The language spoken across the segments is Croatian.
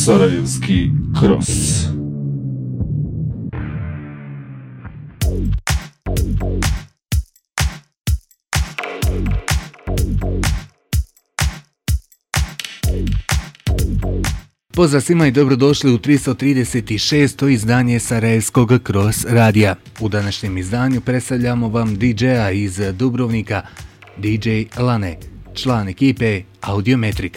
Sarajevski Cross. Pozdrav svima i dobrodošli u 336. izdanje Sarajevskog Cross radija. U današnjem izdanju predstavljamo vam DJ-a iz Dubrovnika, DJ Lane, član ekipe Audiometric.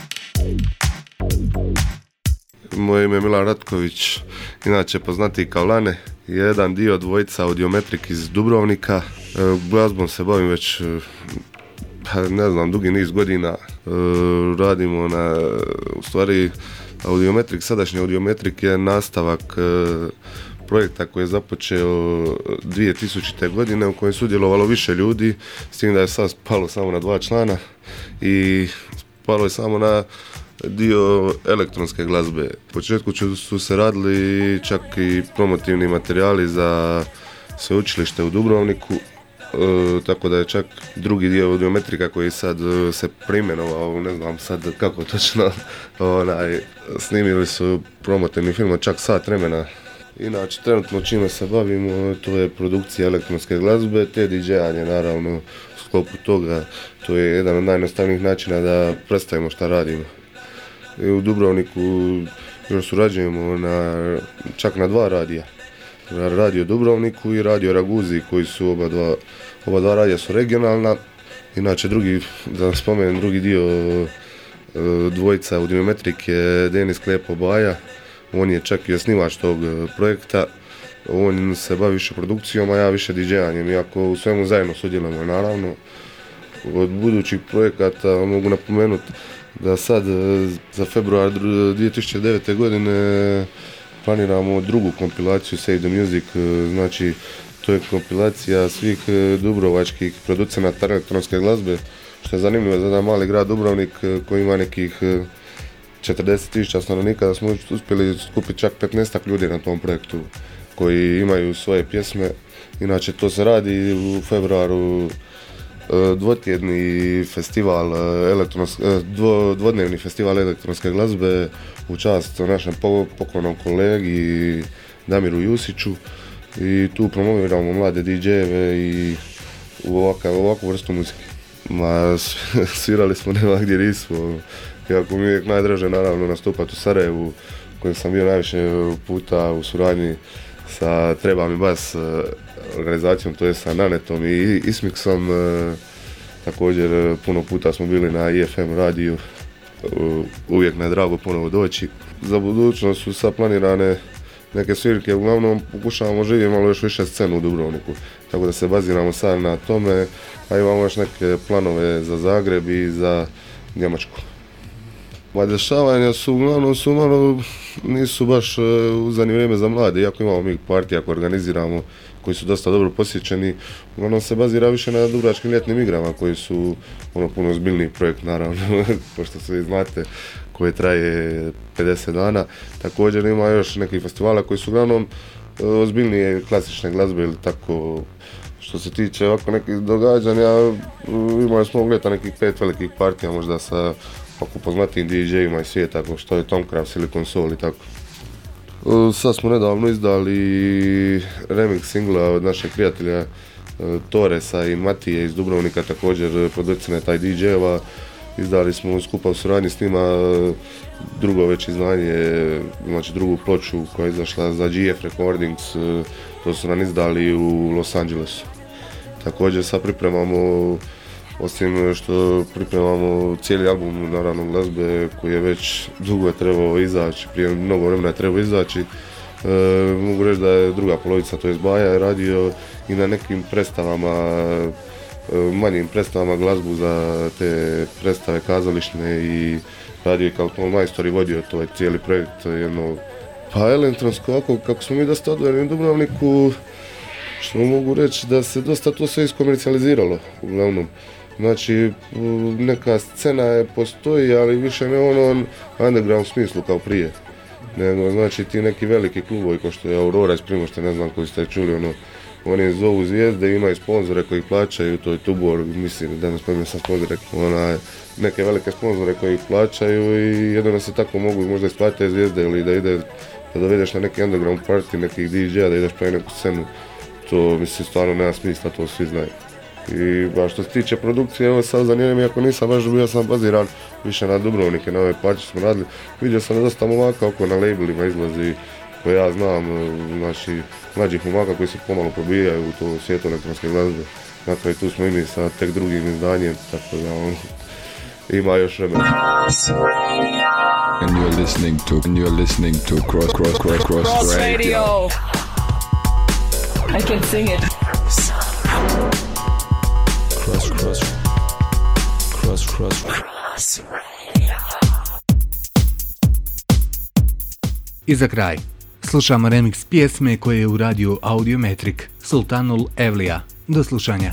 Moje ime je Milan Ratković, inače poznatiji kao Lane, jedan dio dvojica Audiometric iz Dubrovnika. Glazbom se bavim već, dugi niz godina. Radimo na, u stvari, Audiometric, sadašnji Audiometric je nastavak projekta koji je započeo 2000. godine u kojem je sudjelovalo više ljudi, s tim da je sad spalo samo na 2 člana i spalo je samo na dio elektronske glazbe. U početku su se radili čak i promotivni materijali za sveučilište u Dubrovniku, tako da je čak drugi dio Audiometrika koji sad se preimenovao, ne znam sad kako točno, snimili su promotivni film od čak sat vremena. Inače, trenutno čime se bavimo, to je produkcija elektronske glazbe, te DJ-anje naravno u sklopu toga. To je jedan od najjednostavnijih načina da predstavimo šta radimo. I u Dubrovniku još surađujemo čak na 2 radija. Radio Dubrovniku i Radio Raguzi, koji su oba dva radija su regionalna. Inače, da spomenem, drugi dio dvojica Audiometric je Denis Klepo Baja. On je čak i osnivač tog projekta. On se bavi više produkcijom, a ja više DJ-anjem, iako u svemu zajedno sudjelujemo naravno. Od budućih projekata mogu napomenuti da sad za februar 2009. godine planiramo drugu kompilaciju Save the Music, znači to je kompilacija svih dubrovačkih producenata elektronske glazbe, što je zanimljivo za jedan mali grad Dubrovnik koji ima nekih 40.000 stanovnika, da smo uspjeli skupiti čak 15 ljudi na tom projektu koji imaju svoje pjesme. Inače, to se radi u februaru dvotjedni festival dvodnevni festival elektronske glazbe u čast našem pokojnom kolegi Damiru Jusiću, i tu promoviramo mlade DJ-eve i ovakvu vrstu muzike. Svirali smo nema gdje nismo, iako mi je uvijek najdraže naravno nastupati u Sarajevu, u kojem sam bio najviše puta u suradnji sa Treba mi bas organizacijom, to je sa Nanetom i Ismixom. Također puno puta smo bili na IFM radiju, uvijek me je drago ponovo doći. Za budućnost su sad planirane neke svirke, uglavnom pokušavamo živjeti malo još više scenu u Dubrovniku, tako da se baziramo sad na tome, a imamo još neke planove za Zagreb i za Njemačku. Dešavanja su uglavnom nisu baš u zadnje vrijeme za mlade, iako imamo mi partija koje organiziramo, koji su dosta dobro posjećeni. Uglavnom se bazira više na dubrovačkim ljetnim igrama, koji su puno ozbiljniji projekt naravno, pošto svi znate, koje traje 50 dana. Također ima još nekih festivala koji su uglavnom ozbiljnije klasične glazbe ili tako. Što se tiče ovako nekih događanja, imali smo ogleda nekih 5 velikih partija, možda sa poznatijim DJ-ima iz svijeta, kao što je Tomcraft, Silicon Soul i tako. Sad smo nedavno izdali remix singla od našeg prijatelja Toresa i Matije iz Dubrovnika, također producenta i DJ-eva. Izdali smo skupa u suradnji s njima drugo već izdanje, znači drugu ploču koja je izašla za GF Recordings, to su nam izdali u Los Angelesu. Također sad pripremamo, osim što pripremamo cijeli album naravno glazbe koji je već dugo trebao izaći, prije mnogo vremena je trebao izaći. Mogu reći da je druga polovica, to je Baja, je radio i na nekim predstavama, manjim predstavama glazbu za te predstave kazališne i radio kao majstor i vodio to je cijeli projekt jedno. Pa elektronsko, ovako kako smo mi dosta odvojeni u Dubrovniku, što mogu reći da se dosta to sve iskomercijaliziralo uglavnom. Znači, neka scena postoji, ali više ne underground smislu kao prije. Nego, znači, ti neki veliki klubovi kao što je Aurora iz Primošta, ne znam koji ste čuli, oni zovu zvijezde i imaju sponzore koji plaćaju, to je Tubor, mislim da ne spominjem sam sponzore, neke velike sponzore koji ih plaćaju i jedino se tako mogu možda isplatiti te zvijezde ili da dovedeš na neki underground party nekih DJ-a, da ideš pravi neku scenu, to mislim stvarno nema smisla, to svi znaju. I što se tiče produkcije, evo sad zanimljivo, iako nisam baš bio sam baziran više na Dubrovnike, na ove parče smo radili, vidio sam da dosta momaka oko na labelima izlazi, koje ja znam, znači mlađih momaka koji se pomalo probijaju u to svijetu elektronske glazbe. Dakle, tu smo i mi sa tek drugim izdanjem, tako da ima još vremena. And you're listening to Cross Radio. I can sing it. Cross Radio. I za kraj, slušamo remix pjesme koje je uradio Audiometric, Sultanul Evlija. Do slušanja.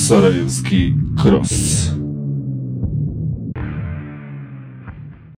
Sarajevski Cross.